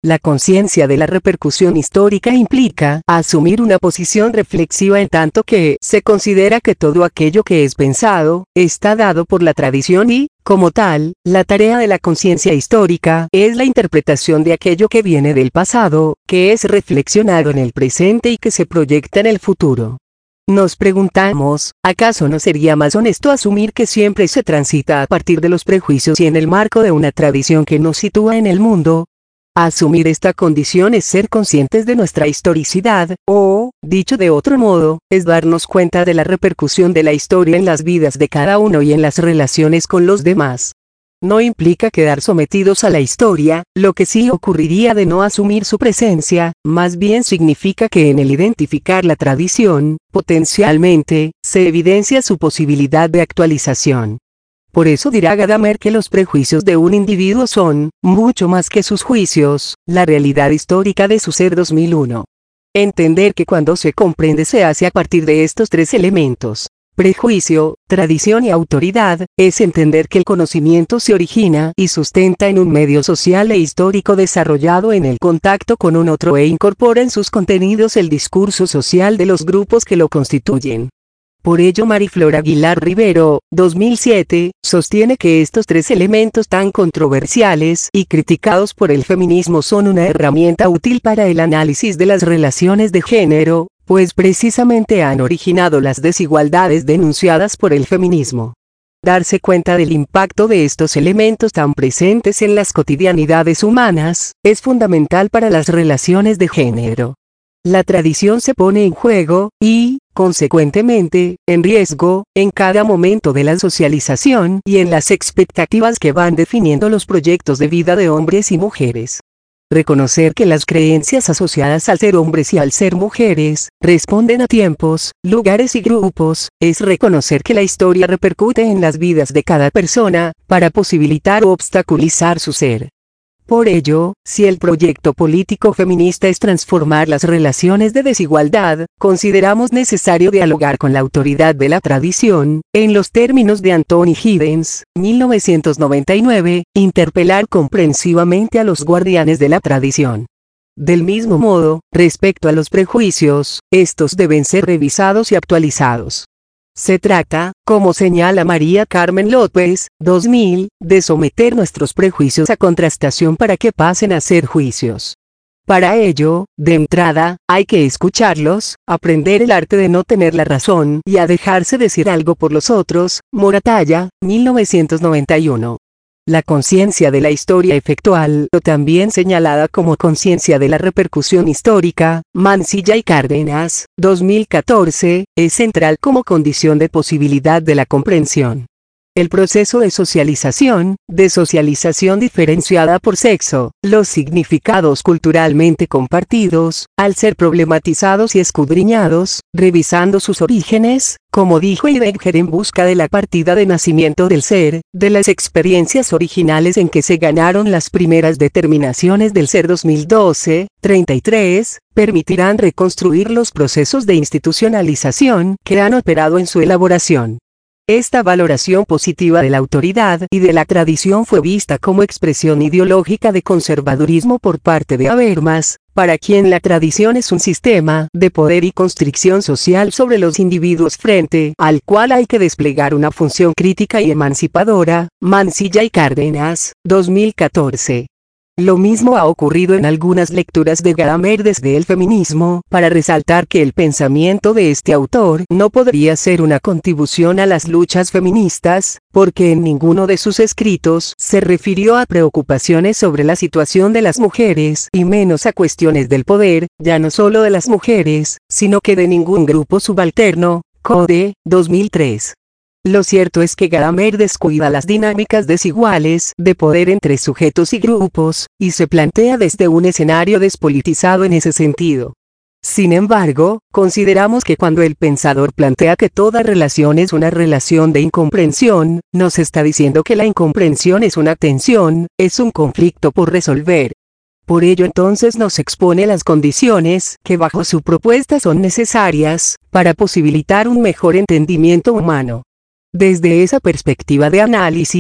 La conciencia de la repercusión histórica implica asumir una posición reflexiva en tanto que se considera que todo aquello que es pensado, está dado por la tradición y, como tal, la tarea de la conciencia histórica es la interpretación de aquello que viene del pasado, que es reflexionado en el presente y que se proyecta en el futuro. Nos preguntamos, ¿acaso no sería más honesto asumir que siempre se transita a partir de los prejuicios y en el marco de una tradición que nos sitúa en el mundo? Asumir esta condición es ser conscientes de nuestra historicidad, o, dicho de otro modo, es darnos cuenta de la repercusión de la historia en las vidas de cada uno y en las relaciones con los demás. No implica quedar sometidos a la historia, lo que sí ocurriría de no asumir su presencia, más bien significa que en el identificar la tradición, potencialmente, se evidencia su posibilidad de actualización. Por eso dirá Gadamer que los prejuicios de un individuo son, mucho más que sus juicios, la realidad histórica de su ser. dos mil uno. Entender que cuando se comprende se hace a partir de estos tres elementos, prejuicio, tradición y autoridad, es entender que el conocimiento se origina y sustenta en un medio social e histórico desarrollado en el contacto con un otro e incorpora en sus contenidos el discurso social de los grupos que lo constituyen. Por ello Mariflor Aguilar Rivero, dos mil siete, sostiene que estos tres elementos tan controversiales y criticados por el feminismo son una herramienta útil para el análisis de las relaciones de género, pues precisamente han originado las desigualdades denunciadas por el feminismo. Darse cuenta del impacto de estos elementos tan presentes en las cotidianidades humanas, es fundamental para las relaciones de género. La tradición se pone en juego, y, consecuentemente, en riesgo, en cada momento de la socialización y en las expectativas que van definiendo los proyectos de vida de hombres y mujeres. Reconocer que las creencias asociadas al ser hombres y al ser mujeres, responden a tiempos, lugares y grupos, es reconocer que la historia repercute en las vidas de cada persona, para posibilitar o obstaculizar su ser. Por ello, si el proyecto político feminista es transformar las relaciones de desigualdad, consideramos necesario dialogar con la autoridad de la tradición, en los términos de Anthony Giddens, mil novecientos noventa y nueve, interpelar comprensivamente a los guardianes de la tradición. Del mismo modo, respecto a los prejuicios, estos deben ser revisados y actualizados. Se trata, como señala María Carmen López, dos mil, de someter nuestros prejuicios a contrastación para que pasen a ser juicios. Para ello, de entrada, hay que escucharlos, aprender el arte de no tener la razón y a dejarse decir algo por los otros. Moratalla, mil novecientos noventa y uno. La conciencia de la historia efectual, o también señalada como conciencia de la repercusión histórica, Mansilla y Cárdenas, dos mil catorce, es central como condición de posibilidad de la comprensión. El proceso de socialización, de socialización diferenciada por sexo, los significados culturalmente compartidos, al ser problematizados y escudriñados, revisando sus orígenes, como dijo Heidegger en busca de la partida de nacimiento del ser, de las experiencias originales en que se ganaron las primeras determinaciones del ser. Dos mil doce, treinta y tres, permitirán reconstruir los procesos de institucionalización que han operado en su elaboración. Esta valoración positiva de la autoridad y de la tradición fue vista como expresión ideológica de conservadurismo por parte de Habermas, para quien la tradición es un sistema de poder y constricción social sobre los individuos frente al cual hay que desplegar una función crítica y emancipadora. Mansilla y Cárdenas, dos mil catorce. Lo mismo ha ocurrido en algunas lecturas de Gadamer desde el feminismo, para resaltar que el pensamiento de este autor no podría ser una contribución a las luchas feministas, porque en ninguno de sus escritos se refirió a preocupaciones sobre la situación de las mujeres y menos a cuestiones del poder, ya no solo de las mujeres, sino que de ningún grupo subalterno. Code, dos mil tres. Lo cierto es que Gadamer descuida las dinámicas desiguales de poder entre sujetos y grupos, y se plantea desde un escenario despolitizado en ese sentido. Sin embargo, consideramos que cuando el pensador plantea que toda relación es una relación de incomprensión, nos está diciendo que la incomprensión es una tensión, es un conflicto por resolver. Por ello entonces nos expone las condiciones que bajo su propuesta son necesarias para posibilitar un mejor entendimiento humano. Desde esa perspectiva de análisis,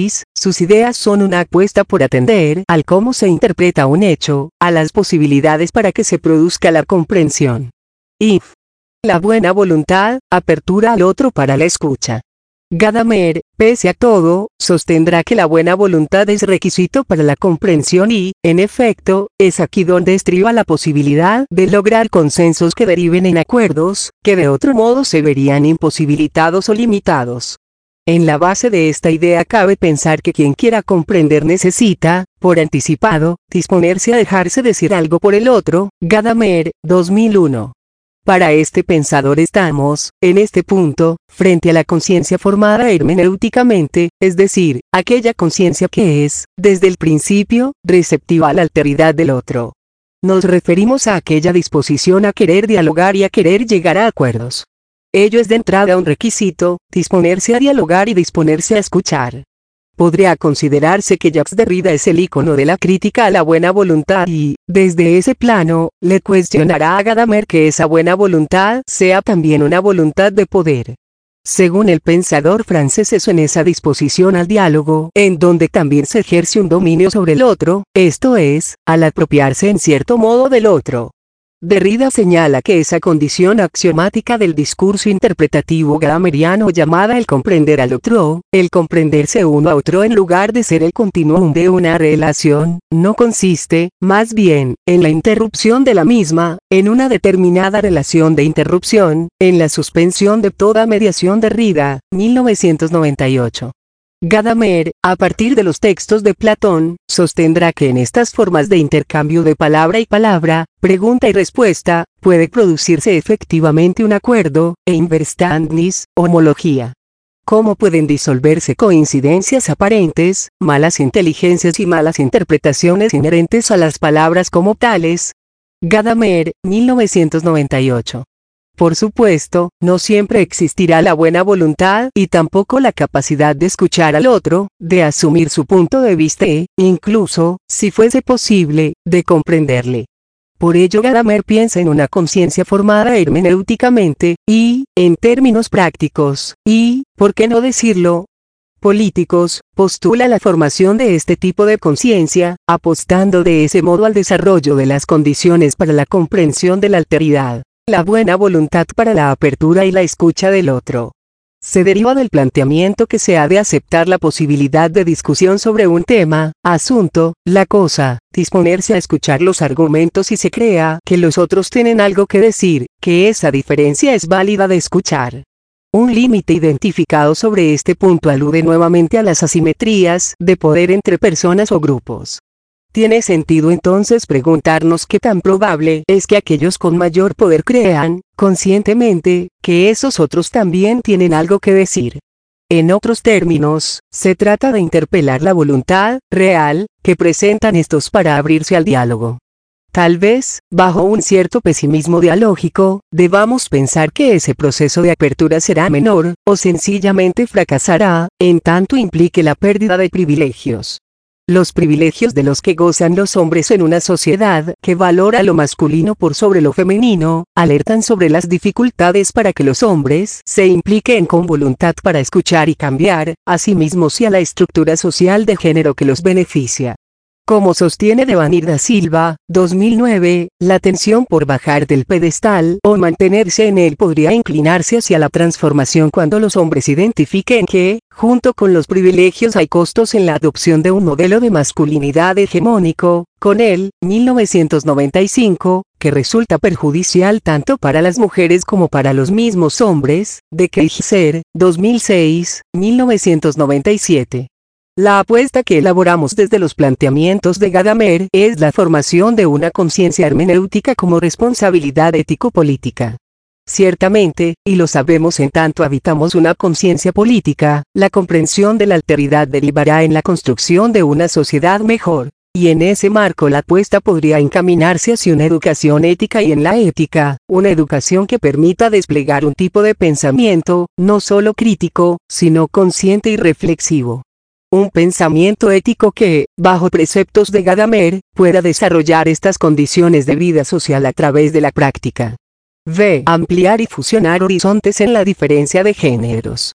Sus ideas son una apuesta por atender al cómo se interpreta un hecho, a las posibilidades para que se produzca la comprensión. Y la buena voluntad, apertura al otro para la escucha. Gadamer, pese a todo, sostendrá que la buena voluntad es requisito para la comprensión y, en efecto, es aquí donde estriba la posibilidad de lograr consensos que deriven en acuerdos, que de otro modo se verían imposibilitados o limitados. En la base de esta idea cabe pensar que quien quiera comprender necesita, por anticipado, disponerse a dejarse decir algo por el otro. Gadamer, dos mil uno. Para este pensador estamos, en este punto, frente a la conciencia formada hermenéuticamente, es decir, aquella conciencia que es, desde el principio, receptiva a la alteridad del otro. Nos referimos a aquella disposición a querer dialogar y a querer llegar a acuerdos. Ello es de entrada un requisito, disponerse a dialogar y disponerse a escuchar. Podría considerarse que Jacques Derrida es el ícono de la crítica a la buena voluntad y, desde ese plano, le cuestionará a Gadamer que esa buena voluntad sea también una voluntad de poder. Según el pensador francés, es en esa disposición al diálogo en donde también se ejerce un dominio sobre el otro, esto es, al apropiarse en cierto modo del otro. Derrida señala que esa condición axiomática del discurso interpretativo gadameriano llamada el comprender al otro, el comprenderse uno a otro en lugar de ser el continuum de una relación, no consiste, más bien, en la interrupción de la misma, en una determinada relación de interrupción, en la suspensión de toda mediación. Derrida, mil novecientos noventa y ocho. Gadamer, a partir de los textos de Platón, sostendrá que en estas formas de intercambio de palabra y palabra, pregunta y respuesta, puede producirse efectivamente un acuerdo, e inverstandnis, homología. ¿Cómo pueden disolverse coincidencias aparentes, malas inteligencias y malas interpretaciones inherentes a las palabras como tales? Gadamer, mil novecientos noventa y ocho. Por supuesto, no siempre existirá la buena voluntad y tampoco la capacidad de escuchar al otro, de asumir su punto de vista e, incluso, si fuese posible, de comprenderle. Por ello Gadamer piensa en una conciencia formada hermenéuticamente, y, en términos prácticos, y, ¿por qué no decirlo?, políticos, postula la formación de este tipo de conciencia, apostando de ese modo al desarrollo de las condiciones para la comprensión de la alteridad. La buena voluntad para la apertura y la escucha del otro. Se deriva del planteamiento que se ha de aceptar la posibilidad de discusión sobre un tema, asunto, la cosa, disponerse a escuchar los argumentos y se crea que los otros tienen algo que decir, que esa diferencia es válida de escuchar. Un límite identificado sobre este punto alude nuevamente a las asimetrías de poder entre personas o grupos. Tiene sentido entonces preguntarnos qué tan probable es que aquellos con mayor poder crean, conscientemente, que esos otros también tienen algo que decir. En otros términos, se trata de interpelar la voluntad real que presentan estos para abrirse al diálogo. Tal vez, bajo un cierto pesimismo dialógico, debamos pensar que ese proceso de apertura será menor, o sencillamente fracasará, en tanto implique la pérdida de privilegios. Los privilegios de los que gozan los hombres en una sociedad que valora lo masculino por sobre lo femenino, alertan sobre las dificultades para que los hombres se impliquen con voluntad para escuchar y cambiar, a sí mismos y a la estructura social de género que los beneficia. Como sostiene Devanir da Silva, dos mil nueve, la tensión por bajar del pedestal o mantenerse en él podría inclinarse hacia la transformación cuando los hombres identifiquen que, junto con los privilegios hay costos en la adopción de un modelo de masculinidad hegemónico, con él, mil novecientos noventa y cinco, que resulta perjudicial tanto para las mujeres como para los mismos hombres, de Keiser, dos mil seis, mil novecientos noventa y siete. La apuesta que elaboramos desde los planteamientos de Gadamer es la formación de una conciencia hermenéutica como responsabilidad ético-política. Ciertamente, y lo sabemos en tanto habitamos una conciencia política, la comprensión de la alteridad derivará en la construcción de una sociedad mejor. Y en ese marco la apuesta podría encaminarse hacia una educación ética y en la ética, una educación que permita desplegar un tipo de pensamiento, no solo crítico, sino consciente y reflexivo. Un pensamiento ético que, bajo preceptos de Gadamer, pueda desarrollar estas condiciones de vida social a través de la práctica. V. Ampliar y fusionar horizontes en la diferencia de géneros.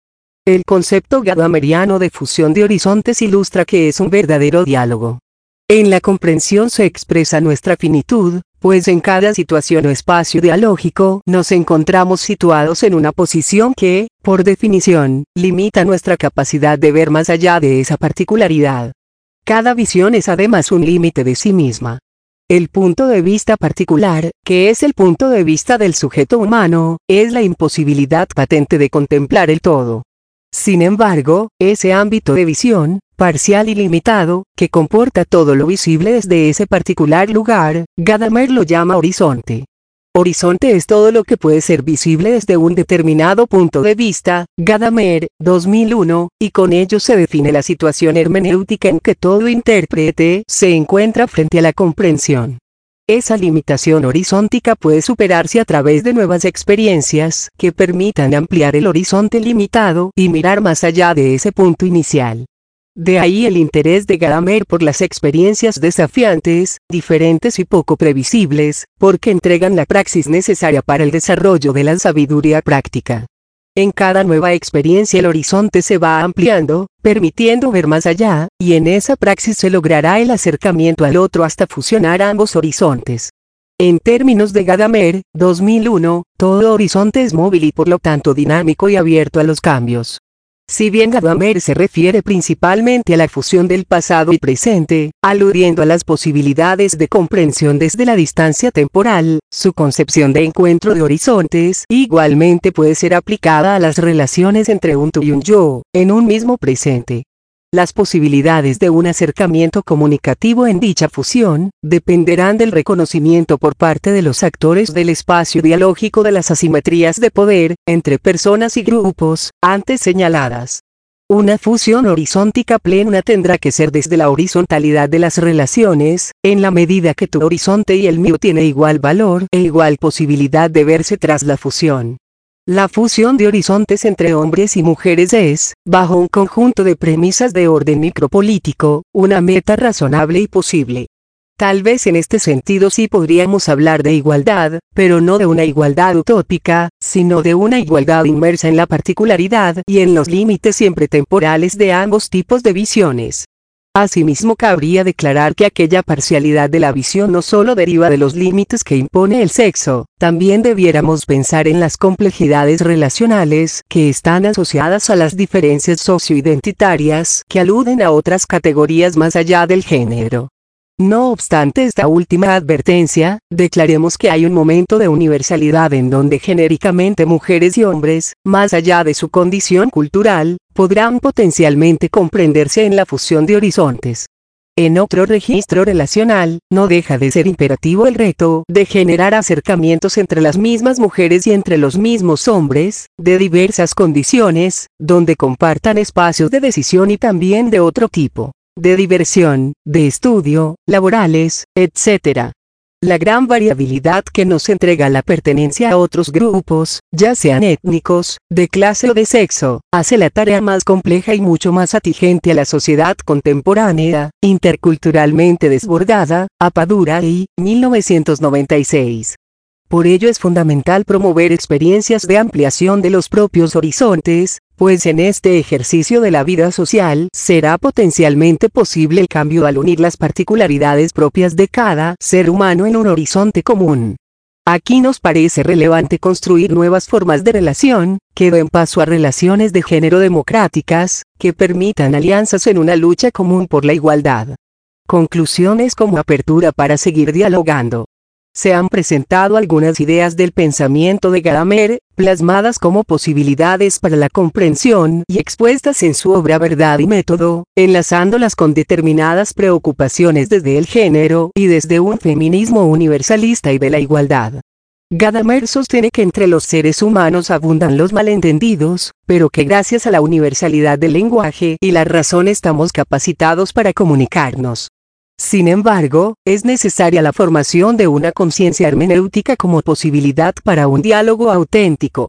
El concepto gadameriano de fusión de horizontes ilustra que es un verdadero diálogo. En la comprensión se expresa nuestra finitud, pues en cada situación o espacio dialógico nos encontramos situados en una posición que, por definición, limita nuestra capacidad de ver más allá de esa particularidad. Cada visión es además un límite de sí misma. El punto de vista particular, que es el punto de vista del sujeto humano, es la imposibilidad patente de contemplar el todo. Sin embargo, ese ámbito de visión, parcial y limitado, que comporta todo lo visible desde ese particular lugar, Gadamer lo llama horizonte. Horizonte es todo lo que puede ser visible desde un determinado punto de vista, Gadamer, dos mil uno, y con ello se define la situación hermenéutica en que todo intérprete se encuentra frente a la comprensión. Esa limitación horizontica puede superarse a través de nuevas experiencias que permitan ampliar el horizonte limitado y mirar más allá de ese punto inicial. De ahí el interés de Gadamer por las experiencias desafiantes, diferentes y poco previsibles, porque entregan la praxis necesaria para el desarrollo de la sabiduría práctica. En cada nueva experiencia el horizonte se va ampliando, permitiendo ver más allá, y en esa praxis se logrará el acercamiento al otro hasta fusionar ambos horizontes. En términos de Gadamer, dos mil uno, todo horizonte es móvil y por lo tanto dinámico y abierto a los cambios. Si bien Gadamer se refiere principalmente a la fusión del pasado y presente, aludiendo a las posibilidades de comprensión desde la distancia temporal, su concepción de encuentro de horizontes igualmente puede ser aplicada a las relaciones entre un tú y un yo, en un mismo presente. Las posibilidades de un acercamiento comunicativo en dicha fusión, dependerán del reconocimiento por parte de los actores del espacio dialógico de las asimetrías de poder, entre personas y grupos, antes señaladas. Una fusión horizontica plena tendrá que ser desde la horizontalidad de las relaciones, en la medida que tu horizonte y el mío tiene igual valor e igual posibilidad de verse tras la fusión. La fusión de horizontes entre hombres y mujeres es, bajo un conjunto de premisas de orden micropolítico, una meta razonable y posible. Tal vez en este sentido sí podríamos hablar de igualdad, pero no de una igualdad utópica, sino de una igualdad inmersa en la particularidad y en los límites siempre temporales de ambos tipos de visiones. Asimismo cabría declarar que aquella parcialidad de la visión no solo deriva de los límites que impone el sexo, también debiéramos pensar en las complejidades relacionales que están asociadas a las diferencias socioidentitarias que aluden a otras categorías más allá del género. No obstante esta última advertencia, declaremos que hay un momento de universalidad en donde genéricamente mujeres y hombres, más allá de su condición cultural, podrán potencialmente comprenderse en la fusión de horizontes. En otro registro relacional, no deja de ser imperativo el reto de generar acercamientos entre las mismas mujeres y entre los mismos hombres, de diversas condiciones, donde compartan espacios de decisión y también de otro tipo. De diversión, de estudio, laborales, etcétera. La gran variabilidad que nos entrega la pertenencia a otros grupos, ya sean étnicos, de clase o de sexo, hace la tarea más compleja y mucho más atingente a la sociedad contemporánea, interculturalmente desbordada, Apadura y, mil novecientos noventa y seis. Por ello es fundamental promover experiencias de ampliación de los propios horizontes, pues en este ejercicio de la vida social será potencialmente posible el cambio al unir las particularidades propias de cada ser humano en un horizonte común. Aquí nos parece relevante construir nuevas formas de relación, que den paso a relaciones de género democráticas, que permitan alianzas en una lucha común por la igualdad. Conclusiones como apertura para seguir dialogando. Se han presentado algunas ideas del pensamiento de Gadamer, plasmadas como posibilidades para la comprensión y expuestas en su obra Verdad y Método, enlazándolas con determinadas preocupaciones desde el género y desde un feminismo universalista y de la igualdad. Gadamer sostiene que entre los seres humanos abundan los malentendidos, pero que gracias a la universalidad del lenguaje y la razón estamos capacitados para comunicarnos. Sin embargo, es necesaria la formación de una conciencia hermenéutica como posibilidad para un diálogo auténtico.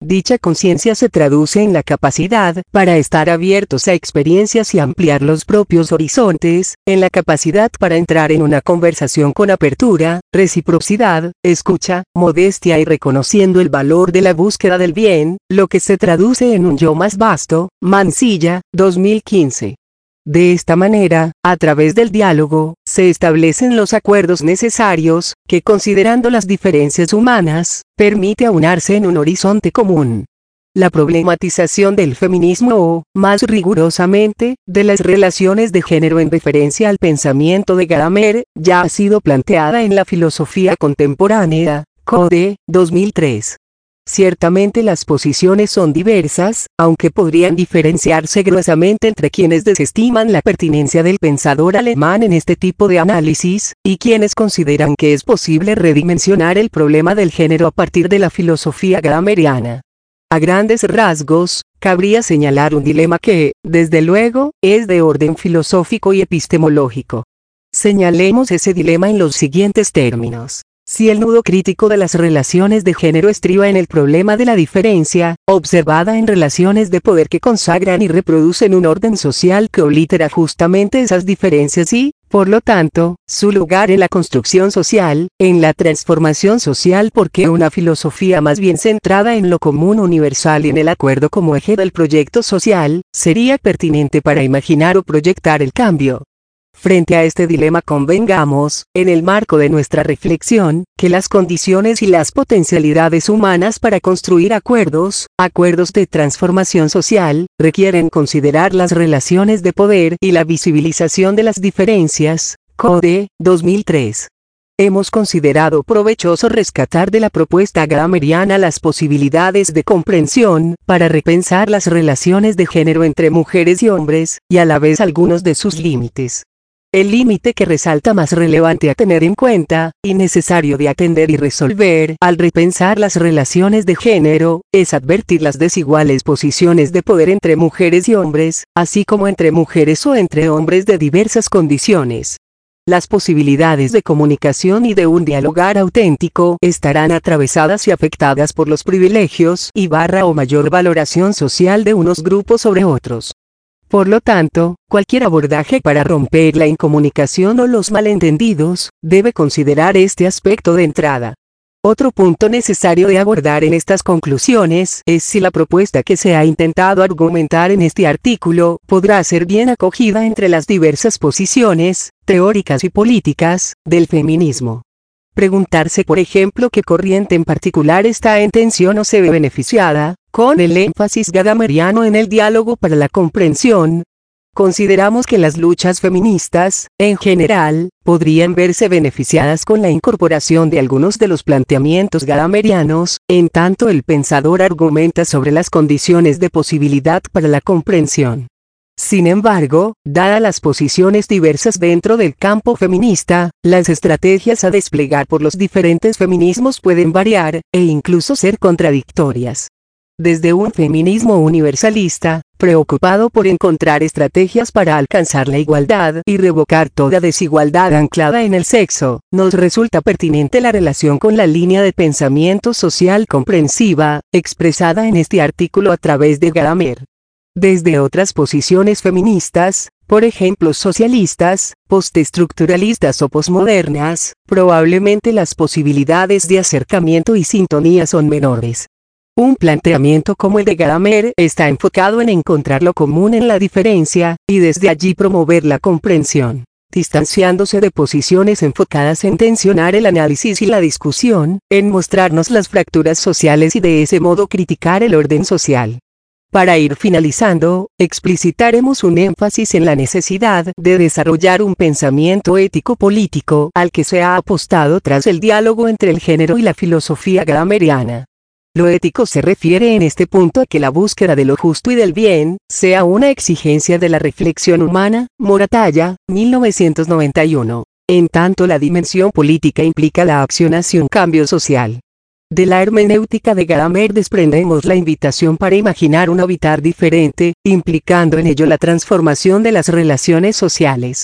Dicha conciencia se traduce en la capacidad para estar abiertos a experiencias y ampliar los propios horizontes, en la capacidad para entrar en una conversación con apertura, reciprocidad, escucha, modestia y reconociendo el valor de la búsqueda del bien, lo que se traduce en un yo más vasto. Mansilla, dos mil quince. De esta manera, a través del diálogo, se establecen los acuerdos necesarios, que considerando las diferencias humanas, permite aunarse en un horizonte común. La problematización del feminismo o, más rigurosamente, de las relaciones de género en referencia al pensamiento de Gadamer, ya ha sido planteada en la filosofía contemporánea, Code, dos mil tres. Ciertamente las posiciones son diversas, aunque podrían diferenciarse gruesamente entre quienes desestiman la pertinencia del pensador alemán en este tipo de análisis, y quienes consideran que es posible redimensionar el problema del género a partir de la filosofía gadameriana. A grandes rasgos, cabría señalar un dilema que, desde luego, es de orden filosófico y epistemológico. Señalemos ese dilema en los siguientes términos. Si el nudo crítico de las relaciones de género estriba en el problema de la diferencia, observada en relaciones de poder que consagran y reproducen un orden social que oblitera justamente esas diferencias y, por lo tanto, su lugar en la construcción social, en la transformación social porque una filosofía más bien centrada en lo común universal y en el acuerdo como eje del proyecto social, sería pertinente para imaginar o proyectar el cambio. Frente a este dilema convengamos, en el marco de nuestra reflexión, que las condiciones y las potencialidades humanas para construir acuerdos, acuerdos de transformación social, requieren considerar las relaciones de poder y la visibilización de las diferencias. Code, dos mil tres. Hemos considerado provechoso rescatar de la propuesta gadameriana las posibilidades de comprensión, para repensar las relaciones de género entre mujeres y hombres, y a la vez algunos de sus límites. El límite que resalta más relevante a tener en cuenta, y necesario de atender y resolver, al repensar las relaciones de género, es advertir las desiguales posiciones de poder entre mujeres y hombres, así como entre mujeres o entre hombres de diversas condiciones. Las posibilidades de comunicación y de un dialogar auténtico estarán atravesadas y afectadas por los privilegios y barra o mayor valoración social de unos grupos sobre otros. Por lo tanto, cualquier abordaje para romper la incomunicación o los malentendidos, debe considerar este aspecto de entrada. Otro punto necesario de abordar en estas conclusiones es si la propuesta que se ha intentado argumentar en este artículo podrá ser bien acogida entre las diversas posiciones, teóricas y políticas, del feminismo. Preguntarse por ejemplo qué corriente en particular está en tensión o se ve beneficiada, con el énfasis gadameriano en el diálogo para la comprensión. Consideramos que las luchas feministas, en general, podrían verse beneficiadas con la incorporación de algunos de los planteamientos gadamerianos, en tanto el pensador argumenta sobre las condiciones de posibilidad para la comprensión. Sin embargo, dadas las posiciones diversas dentro del campo feminista, las estrategias a desplegar por los diferentes feminismos pueden variar, e incluso ser contradictorias. Desde un feminismo universalista, preocupado por encontrar estrategias para alcanzar la igualdad y revocar toda desigualdad anclada en el sexo, nos resulta pertinente la relación con la línea de pensamiento social comprensiva, expresada en este artículo a través de Gadamer. Desde otras posiciones feministas, por ejemplo socialistas, postestructuralistas o posmodernas, probablemente las posibilidades de acercamiento y sintonía son menores. Un planteamiento como el de Gadamer está enfocado en encontrar lo común en la diferencia, y desde allí promover la comprensión, distanciándose de posiciones enfocadas en tensionar el análisis y la discusión, en mostrarnos las fracturas sociales y de ese modo criticar el orden social. Para ir finalizando, explicitaremos un énfasis en la necesidad de desarrollar un pensamiento ético-político al que se ha apostado tras el diálogo entre el género y la filosofía gadameriana. Lo ético se refiere en este punto a que la búsqueda de lo justo y del bien sea una exigencia de la reflexión humana. Moratalla, mil novecientos noventa y uno. En tanto la dimensión política implica la acción hacia un cambio social. De la hermenéutica de Gadamer desprendemos la invitación para imaginar un habitar diferente, implicando en ello la transformación de las relaciones sociales.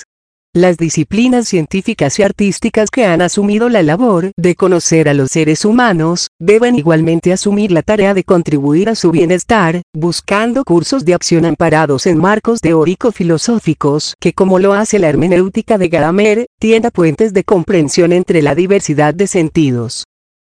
Las disciplinas científicas y artísticas que han asumido la labor de conocer a los seres humanos, deben igualmente asumir la tarea de contribuir a su bienestar, buscando cursos de acción amparados en marcos teórico-filosóficos que, como lo hace la hermenéutica de Gadamer, tienda puentes de comprensión entre la diversidad de sentidos.